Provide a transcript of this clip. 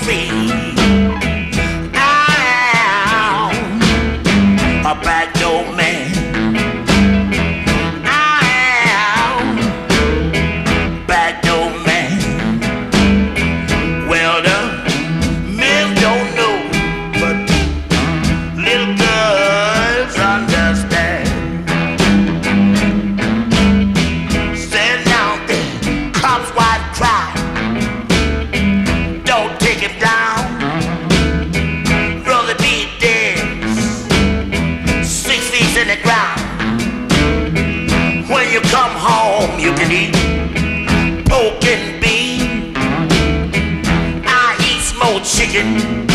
free. I am a back door man. I am back door man. Well, the men don't know, but little girls understand. Stand down there, cops wife cry. Don't take him down. Brother be dead, 6 feet in the ground. When you come home, you can eat pork and beef. I eat smoked chicken.